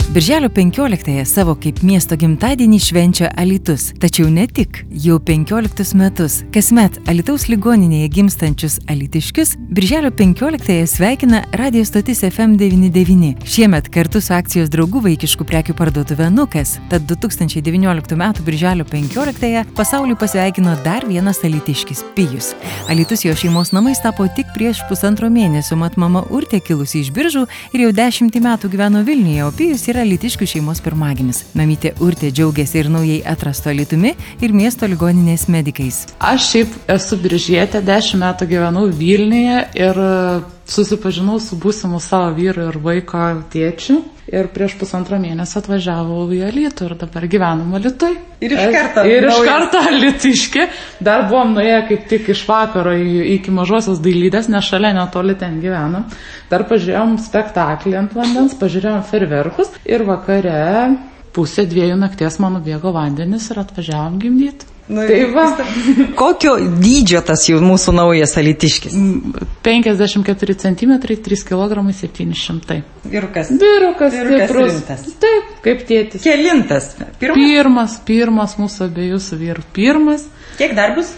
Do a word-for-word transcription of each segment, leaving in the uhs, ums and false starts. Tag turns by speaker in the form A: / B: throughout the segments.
A: Birželio penkioliktąją savo kaip miesto gimtadienį švenčia Alytus. Tačiau ne tik, jau penkioliktus metus. Kasmet Alytaus ligoninėje gimstančius alytiškius Birželio penkioliktąją sveikina radijo stotis F M devyni devyni. Šiemet kartu su akcijos draugų vaikiškų prekių parduotuvė Nukas. Tad du tūkstančiai devynioliktų metų Birželio penkioliktąją pasaulį pasveikino dar vienas alytiškis – Pijus. Alytus jo šeimos namais tapo tik prieš pusantro mėnesio, mat mama Urtė kilusi iš Biržų ir jau dešimtį metų gyveno Vilniuje, o Pijus yra alytiškių šeimos pirmagimis. Mamytė Urtė džiaugiasi ir naujai atrasto Alytumi ir miesto ligoninės medikais.
B: Aš šiaip esu biržietė, dešimt metų gyvenau Vilniuje ir susipažinau su būsimu savo vyru ir vaiko tėčiu. Ir prieš pusantro mėnesio atvažiavau į Alytų ir dabar gyvenam Alytui.
C: Ir iš karto.
B: Ir iš karto alytiški. Dar buvom nuėję kaip tik iš vakaro iki Mažosios Dailidės, nes šalia netoli ten gyvenam. Dar pažiūrėjom spektaklį ant vandens, pažiūrėjom ferverkus ir vakare pusė dviejų nakties mano bėgo vandenis ir atvažiavom gimdyti.
C: Nu, tai va. Kokio dydžio tas jau mūsų naujas alytiškis?
B: penkiasdešimt keturi centimetrai, trys kilogramai septyni šimtai.
C: Vyrukas.
B: Vyrukas,
C: Vyrukas
B: stiprus.
C: rimtas.
B: Taip, kaip tėtis.
C: Kelintas?
B: Pirmas? Pirmas, pirmas mūsų abiejų su vyru. Pirmas.
C: Kiek dar bus?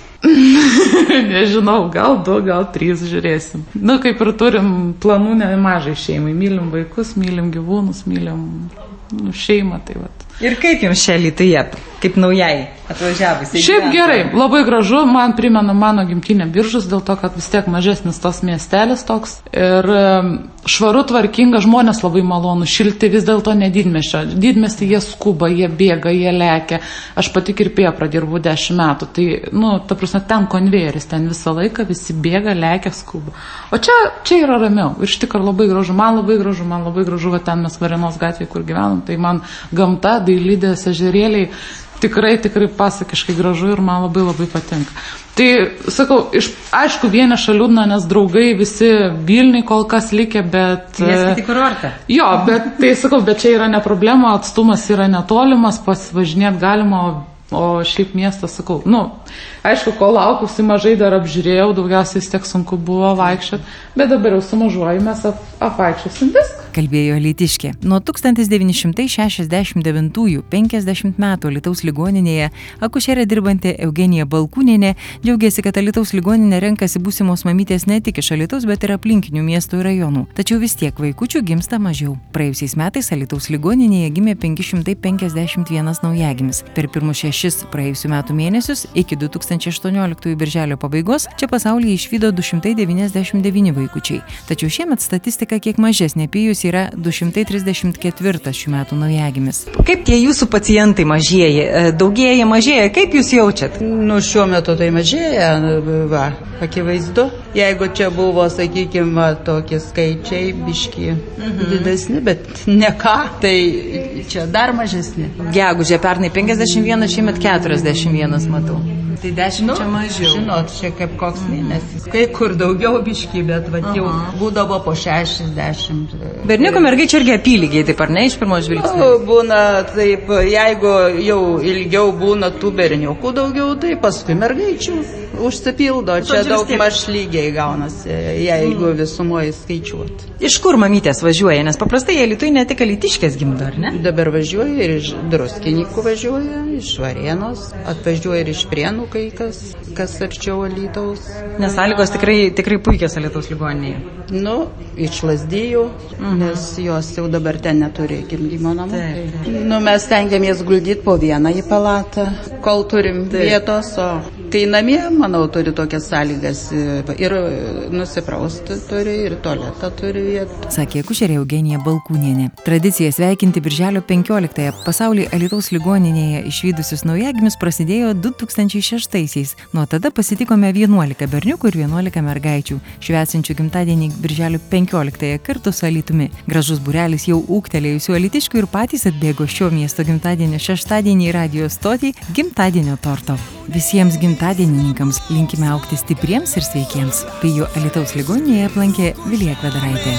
B: Nežinau, gal du, gal trys, žiūrėsim. Nu, kaip ir turim planų nemažai šeimai. Mylim vaikus, mylim gyvūnus, mylim nu, šeimą, tai vat.
C: Ir kaip jums čia Alytuje, kaip naujai atvažiavusiai?
B: Šiaip gerai, labai gražu, man primena mano gimtinę Biržus, dėl to, kad vis tiek mažesnis tos miestelis toks. Ir švaru, tvarkinga, žmonės labai malonu, šilti, vis dėlto ne didmiesčio. Didmiestį jie skuba, jie bėga, jie lekia. Aš pati kirpėja pradirbu dešimt metų, tai, nu, ta prasme, ten konvejeris, ten visą laiką visi bėga, lekia, skuba. O čia, čia yra ramiau. Ir iš tikrųjų labai gražu, man labai gražu, man labai gražu, kad ten mes Varėnos gatvėje, kur gyvenam, tai man gamta, Dailidės, ežerėliai, tikrai, tikrai pasakiškai gražu ir man labai labai patinka. Tai, sakau, iš, aišku, vieniša liūdna, nes draugai visi Vilniui kol kas likę, bet...
C: Neskiti kurortą.
B: Jo, bet, tai sakau, bet čia yra ne problema, atstumas yra netolimas, pasivažinėti galima, o, o šiaip miestas, sakau, nu, aišku, kol laukusi mažai dar apžiūrėjau, daugiausiai vis tiek sunku buvo vaikščioti, bet dabar jau su mažuoju mes ap, apvaikščiosim viską.
A: Kalbėjo alytiškė. Nuo tūkstantis devyni šimtai šešiasdešimt devintųjų penkiasdešimt metų Alytaus ligoninėje akušerė dirbanti Eugenija Balkūnienė džiaugiasi, kad Alytaus ligoninė renkasi būsimos mamytės ne tik iš Alytaus, bet ir aplinkinių miestų ir rajonų. Tačiau vis tiek vaikučių gimsta mažiau. Praėjusiais metais Alytaus ligoninėje gimė penki šimtai penkiasdešimt vienas naujagimis. Per pirmus šešis praėjusių metų mėnesius iki du tūkstančiai aštuonioliktųjų birželio pabaigos čia pasaulyje išvydo du šimtai devyniasdešimt devyni vaikučiai. Tačiau šiemet statistika kiek mažesnė. Pijus yra du šimtai trisdešimt ketvirtas šių metų naujagimis.
C: Kaip tie jūsų pacientai mažėja? Daugėja, mažėja? Kaip jūs jaučiat?
D: Nu, šiuo metu tai mažėja, va, akivaizdu. Jeigu čia buvo, sakykime, tokie skaičiai, biški mhm. didesni, bet ne ką, tai čia dar mažesni.
C: Gegužė pernai penkiasdešimt vienas, šiemet keturiasdešimt vienas matau. Tai dešimt
D: nu,
C: čia mažiau.
D: Žinot, čia kaip koks mėnesis. Kai kur daugiau biški, bet va, jau būdavo po šešiasdešimt.
C: Berniuko mergaičių irgi apylygiai, taip ar ne, iš pirmo žvilgsnio?
D: Būna taip, jeigu jau ilgiau būna tų berniukų daugiau, tai paskui mergaičių užsipildo. Čia daug maž lygiai gaunasi, jeigu mm. visumoje skaičiuot.
C: Iš kur mamytės važiuoja? Nes paprastai jie Alytuje ne tik alytiškės gimdo, ar ne?
D: Dabar važiuoja ir iš Druskininkų važiuoja, iš Varėnos, atvažiuoja ir iš Prienų kai kas, kas arčiau Alytaus.
C: Nes sąlygos tikrai, tikrai puikios Alytaus ligoninėje.
D: Nu, iš Lazdijų, mhm. nes jos jau dabar ten neturi gimdymo namų. Taip, taip. Nu, mes tengiamės guldyti po vieną į palatą, kol turim taip. Vietos, o kai namie, manau, turi tokias sąlygas ir nusiprausti turi, ir tualetą turi vietą.
A: Sakė akušerė Eugenija Balkūnienė. Tradicija sveikinti Birželio penkioliktąją pasaulį Alytaus ligoninėje išvydusius naujagimius prasidėjo du tūkstančiai šeštaisiais. Nuo tada pasitikome vienuolika berniukų ir vienuolika mergaičių, švęsinčių gimtadienį Birželio penkioliktąją kartu su Alytumi. Gražus būrelis jau ūgtelėjusių alytiškių ir patys atbėgo šio miesto gimtadienio šeštadienį į radijo stotį gimtadienio torto. Visiems gimtadienininkams linkime augti stipriems ir sveikiems. Pijų Alytaus ligoninėje aplankė Vilija Kvedaraitė.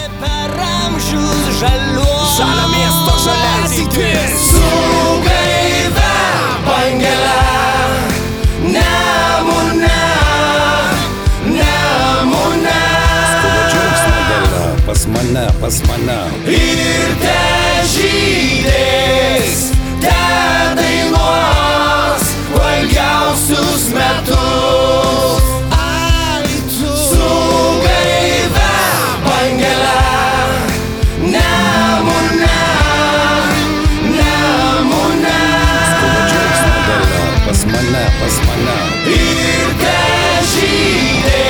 E: Žalia miesto žalia ateitis su gaive bangele Nemune, Nemune Skuba džiaugsmo gale pas mane, pas mane Ir te žydė ir te žydė.